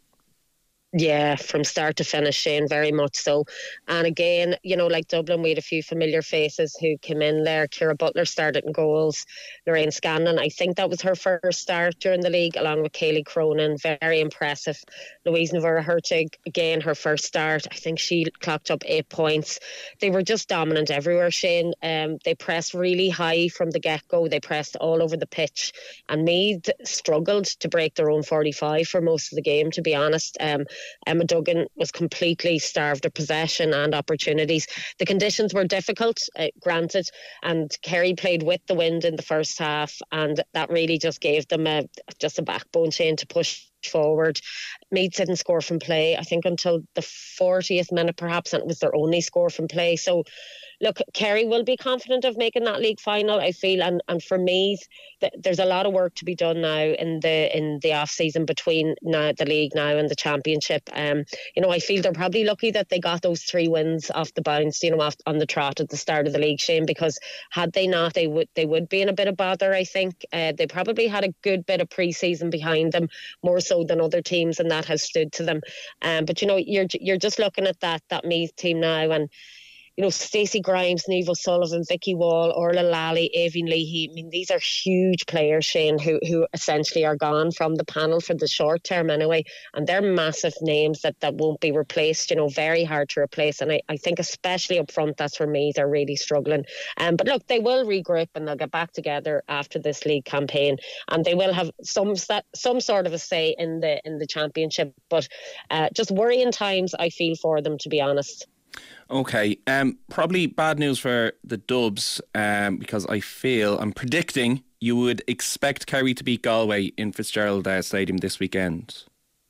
Yeah, from start to finish, Shane, very much so. And again, you know, like Dublin, we had a few familiar faces who came in there. Ciara Butler started in goals. Lorraine Scanlon, I think that was her first start during the league, along with Kaylee Cronin. Very impressive. Louise Navarra Hertig, again, her first start. I think she clocked up eight points. They were just dominant everywhere, Shane. Um, they pressed really high from the get-go. They pressed all over the pitch. And Meath struggled to break their own forty-five for most of the game, to be honest. Um, Emma Duggan was completely starved of possession and opportunities. The conditions were difficult, uh, granted, and Kerry played with the wind in the first half, and that really just gave them a just a backbone chain to push forward. Meath didn't score from play, I think, until the fortieth minute perhaps, and it was their only score from play. So look, Kerry will be confident of making that league final, I feel, and, and for Meath, th- there's a lot of work to be done now in the in the off season between now the league now and the championship. Um, you know, I feel they're probably lucky that they got those three wins off the bounce, you know, off, on the trot at the start of the league, Shane, because had they not, they would they would be in a bit of bother. I think uh, they probably had a good bit of pre-season behind them, more so than other teams, and that has stood to them. Um, but you know, you're you're just looking at that that Meath team now, and you know, Stacey Grimes, Niamh O'Sullivan, Vicky Wall, Orla Lally, Aoibhinn Leahy. I mean, these are huge players, Shane, who who essentially are gone from the panel for the short term anyway. And they're massive names that, that won't be replaced, you know, very hard to replace. And I, I think especially up front, that's where Meath are really struggling. Um, but look, they will regroup and they'll get back together after this league campaign. And they will have some some sort of a say in the, in the championship. But uh, just worrying times, I feel, for them, to be honest. Okay, um, probably bad news for the Dubs, um, because I feel, I'm predicting you would expect Kerry to beat Galway in Fitzgerald uh, Stadium this weekend.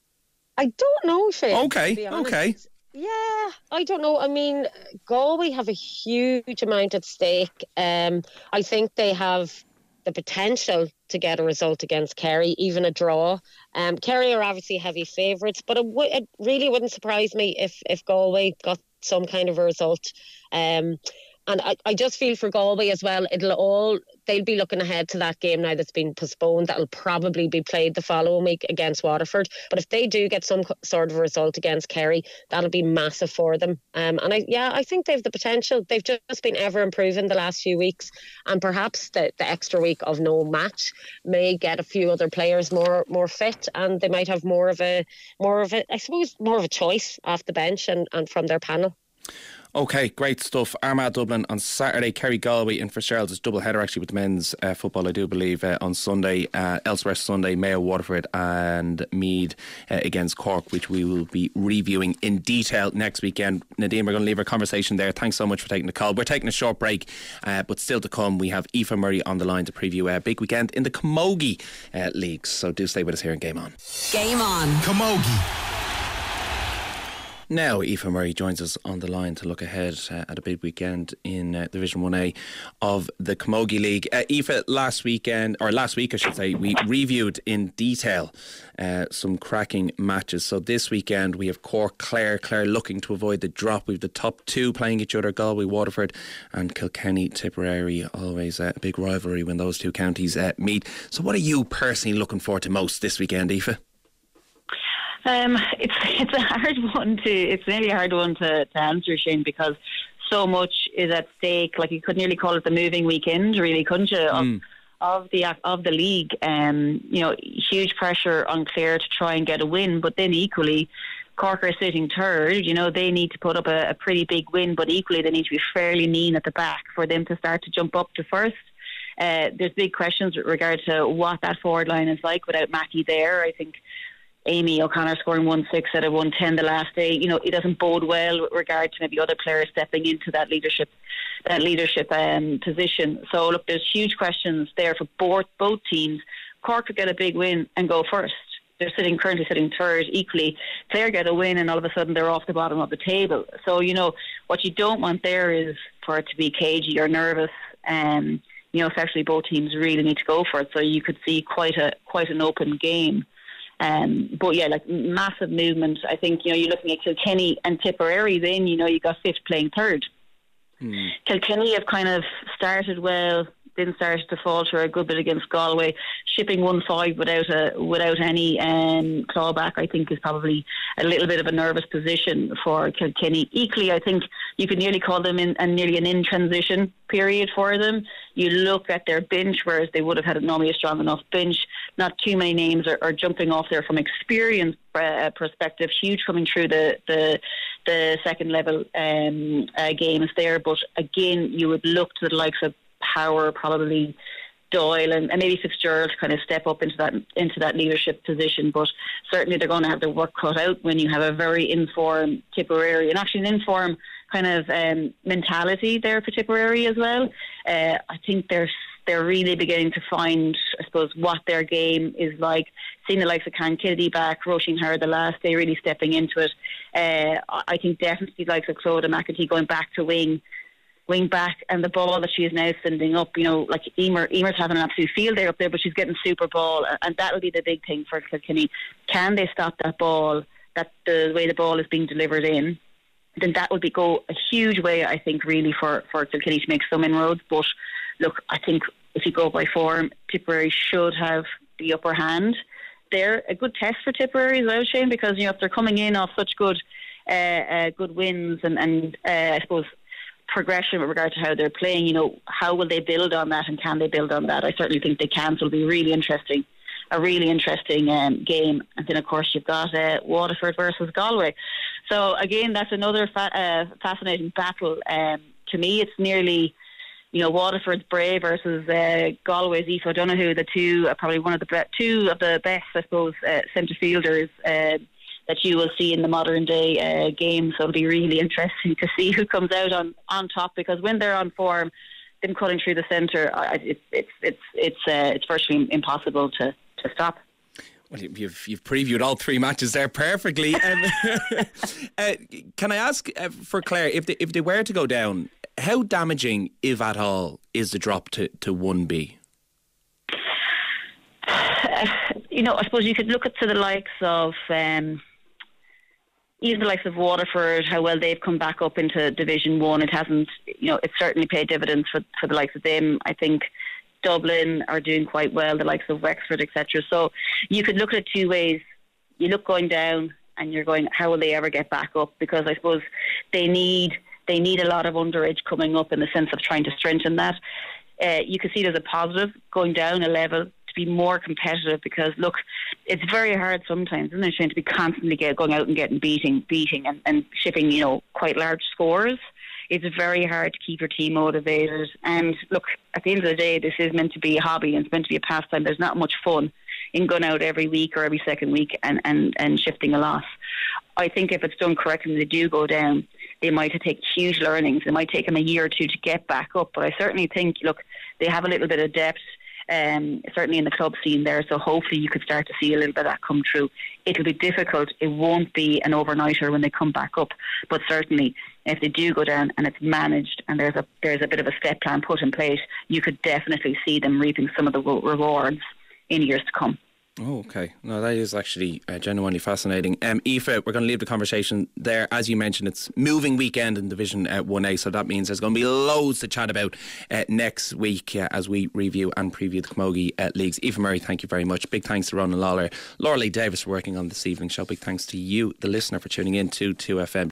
I don't know, Shane. Okay, okay. Yeah, I don't know. I mean, Galway have a huge amount at stake. Um, I think they have the potential to get a result against Kerry, even a draw. Um, Kerry are obviously heavy favourites, but it, w- it really wouldn't surprise me if, if Galway got some kind of a result. Um, and I, I just feel for Galway as well, it'll all they'll be looking ahead to that game now that's been postponed. That'll probably be played the following week against Waterford. But if they do get some sort of a result against Kerry, that'll be massive for them. Um, and I, yeah, I think they've the potential. They've just been ever improving the last few weeks, and perhaps the, the extra week of no match may get a few other players more more fit, and they might have more of a more of a I suppose more of a choice off the bench and, and from their panel. Okay, great stuff. Armagh Dublin on Saturday, Kerry Galway in Fitzgerald. It's double header actually with the men's uh, football, I do believe, uh, on Sunday. Uh, elsewhere Sunday, Mayo Waterford and Meath uh, against Cork, which we will be reviewing in detail next weekend. Nadine, we're going to leave our conversation there. Thanks so much for taking the call. We're taking a short break, uh, but still to come, we have Aoife Murray on the line to preview a big weekend in the Camogie uh, leagues. So do stay with us here in Game On. Game On. Camogie. Now, Aoife Murray joins us on the line to look ahead uh, at a big weekend in uh, Division one A of the Camogie League. Uh, Aoife, last weekend, or last week I should say, we reviewed in detail uh, some cracking matches. So this weekend we have Cork Clare. Clare looking to avoid the drop. We have the top two playing each other, Galway Waterford and Kilkenny Tipperary. Always uh, a big rivalry when those two counties uh, meet. So what are you personally looking forward to most this weekend, Aoife? Um, it's it's a hard one to it's really a hard one to, to answer, Shane, because so much is at stake. Like, you could nearly call it the moving weekend, really, couldn't you? Of, mm. of the of the league, um, you know, huge pressure on Clare to try and get a win, but then equally, Cork are sitting third. You know, they need to put up a, a pretty big win, but equally they need to be fairly lean at the back for them to start to jump up to first. Uh, there's big questions with regard to what that forward line is like without Mackie there. I think Amy O'Connor scoring one six out of one ten the last day, you know, it doesn't bode well with regard to maybe other players stepping into that leadership that leadership um, position. So look, there's huge questions there for both both teams. Cork could get a big win and go first. they're sitting currently sitting third. Equally, Clare get a win, and all of a sudden they're off the bottom of the table. So you know what you don't want there is for it to be cagey or nervous. Um, you know, especially both teams really need to go for it. So you could see quite a quite an open game. Um, but yeah, like massive movement. I think you know you're looking at Kilkenny and Tipperary. Then you know you got fifth playing third. Hmm. Kilkenny have kind of started well. Then started to falter a good bit against Galway. Shipping one five without a without any um, clawback, I think, is probably a little bit of a nervous position for Kilkenny. Equally, I think you could nearly call them in, and nearly an in transition period for them. You look at their bench, whereas they would have had normally a strong enough bench. Not too many names are, are jumping off there from experience uh, perspective. Huge coming through the the, the second level um, uh, games there, but again, you would look to the likes of Power, probably Doyle, and, and maybe Fitzgerald kind of step up into that into that leadership position. But certainly they're going to have their work cut out when you have a very informed Tipperary, and actually an informed kind of um, mentality there for Tipperary as well. Uh, I think they're they're really beginning to find, I suppose, what their game is like. Seeing the likes of Can Kennedy back, Roisin Howard the last day really stepping into it. Uh, I think definitely the likes of Clodagh McEntee going back to wing. wing back, and the ball that she is now sending up, you know, like Emer, Emer's having an absolute field day up there, but she's getting super ball, and that'll be the big thing for Kilkenny. Can they stop that ball, that the way the ball is being delivered in? Then that would be go a huge way, I think, really for, for Kilkenny to make some inroads. But look, I think if you go by form, Tipperary should have the upper hand. They're a good test for Tipperary as well, Shane, because you know if they're coming in off such good, uh, uh, good wins and and uh, I suppose. progression with regard to how they're playing, you know, how will they build on that, and can they build on that? I certainly think they can, so it'll be really interesting, a really interesting um, game. And then, of course, you've got uh, Waterford versus Galway. So, again, that's another fa- uh, fascinating battle. Um, to me, it's nearly, you know, Waterford's Bray versus uh, Galway's Aoife O'Donoghue, the two, uh, probably one of the be- two of the best, I suppose, uh, centre fielders uh, that you will see in the modern day uh, game. So it'll be really interesting to see who comes out on, on top, because when they're on form, them cutting through the centre, it's it's it's it's uh, it's virtually impossible to, to stop. Well, you've you've previewed all three matches there perfectly. Um, uh, can I ask uh, for Clare, if they if they were to go down, how damaging, if at all, is the drop to to one B? Uh, you know, I suppose you could look at to the likes of. Um, Even the likes of Waterford, how well they've come back up into Division One. It hasn't, you know, it's certainly paid dividends for for the likes of them. I think Dublin are doing quite well, the likes of Wexford, et cetera. So you could look at it two ways. You look going down, and you're going, how will they ever get back up? Because I suppose they need they need a lot of underage coming up in the sense of trying to strengthen that. Uh, you can see it as a positive going down a level, to be more competitive, because look, it's very hard sometimes, isn't it, Shane, to be constantly get, going out and getting beating beating and, and shipping, you know, quite large scores. It's very hard to keep your team motivated. And look, at the end of the day, this is meant to be a hobby, and it's meant to be a pastime. There's not much fun in going out every week or every second week and, and, and shifting a loss. I think if it's done correctly and they do go down, they might take huge learnings. It might take them a year or two to get back up. But I certainly think, look, they have a little bit of depth, um, certainly in the club scene there. So hopefully you could start to see a little bit of that come true. It'll be difficult. It won't be an overnighter when they come back up. But certainly if they do go down and it's managed and there's a there's a bit of a step plan put in place, you could definitely see them reaping some of the rewards in years to come. Oh, okay. No, that is actually uh, genuinely fascinating. Um, Aoife, we're going to leave the conversation there. As you mentioned, it's moving weekend in Division uh, one A, so that means there's going to be loads to chat about uh, next week uh, as we review and preview the Camogie uh, Leagues. Aoife Murray, thank you very much. Big thanks to Ronan Lawler, Laura Lee Davis for working on this evening's show. Big thanks to you, the listener, for tuning in to two F M.